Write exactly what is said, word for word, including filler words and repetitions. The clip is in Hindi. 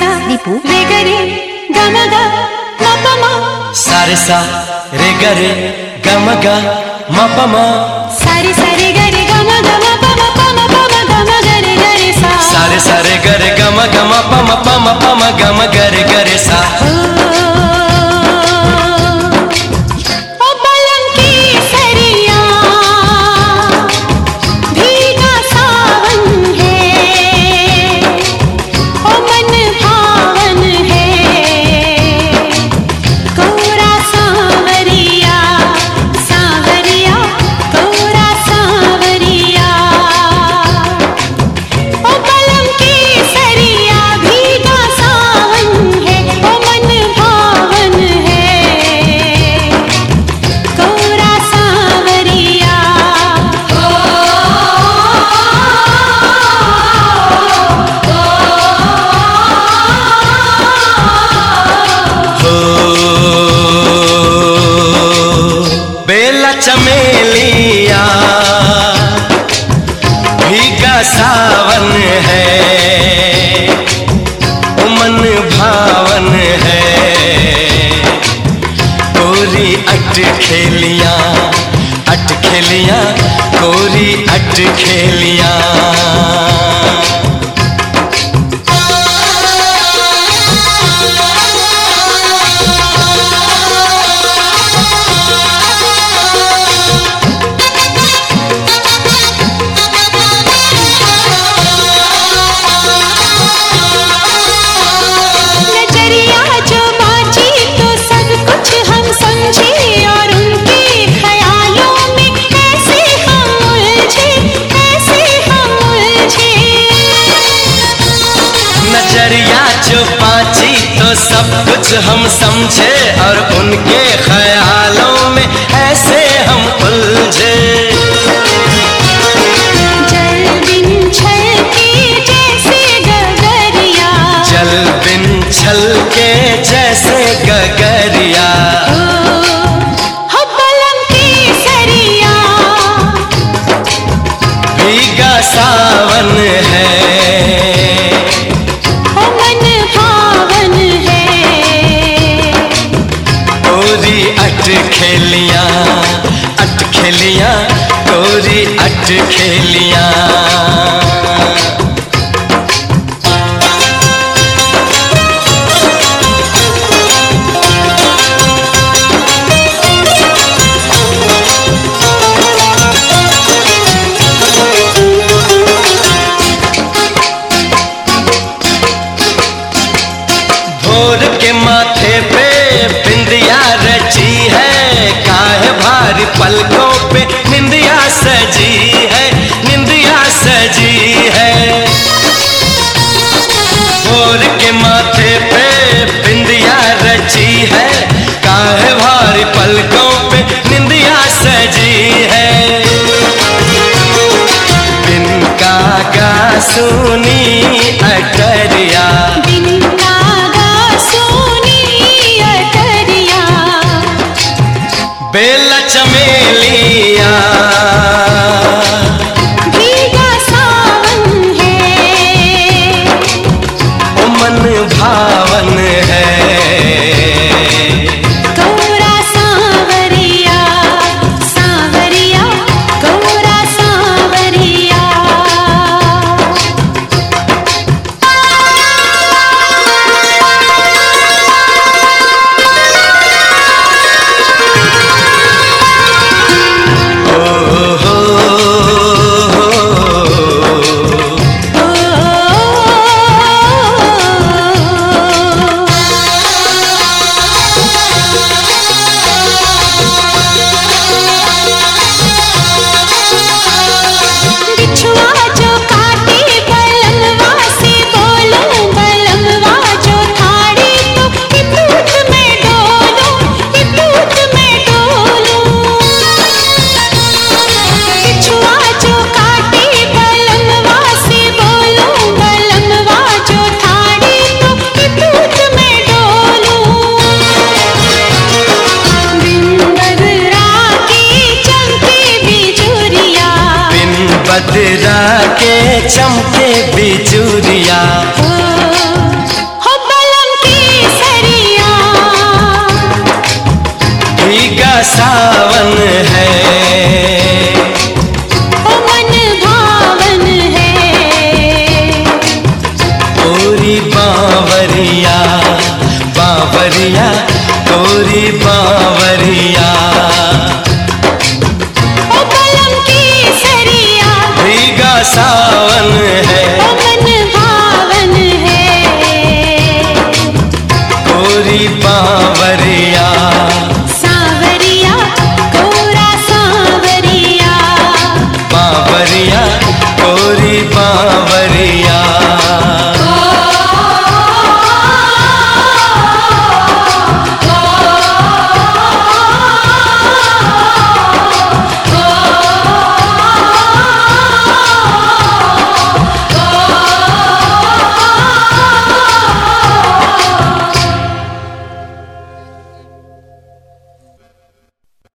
सा दीपू रे ग रे ग म ग म प म सा रे सा रे ग रे ग म ग म प म सा रे सा रे ग रे ग म ग म प म प म प म ग म ग रे ग रे सा सा रे सा रे ग रे ग म ग म प म प म प म ग म ग रे ग रे सा। चमेलिया भीगा सावन है, ओ मन भावन है, कोरी अट खेलिया अट खेलिया कोरी अट खेलिया। नजरिया जो पाची तो सब कुछ हम समझे और उनके ख्यालों में ऐसे हम उलझे। जल बिन छल के जैसे गगरिया जल बिन छल के जैसे गगरिया हो पलम की सरिया भीगा सावन है, अट खेलिया अट खेलिया कोरी अट खेलिया। भोर के माथे पे बिंदिया रची है, काहे भारी पलकों पे निंदिया सजी है, निंदिया सजी है। भोर के माथे पे बिंदिया रची है, काहे भारी पलकों पे निंदिया सजी है। बिन कागा सुनी अटरिया बेला चमेलिया भीगा सावन है, ओ मन भावन है, कोरा सांवरिया सांवरिया कोरा सांवरिया। बदरा के चमके बिजुरिया।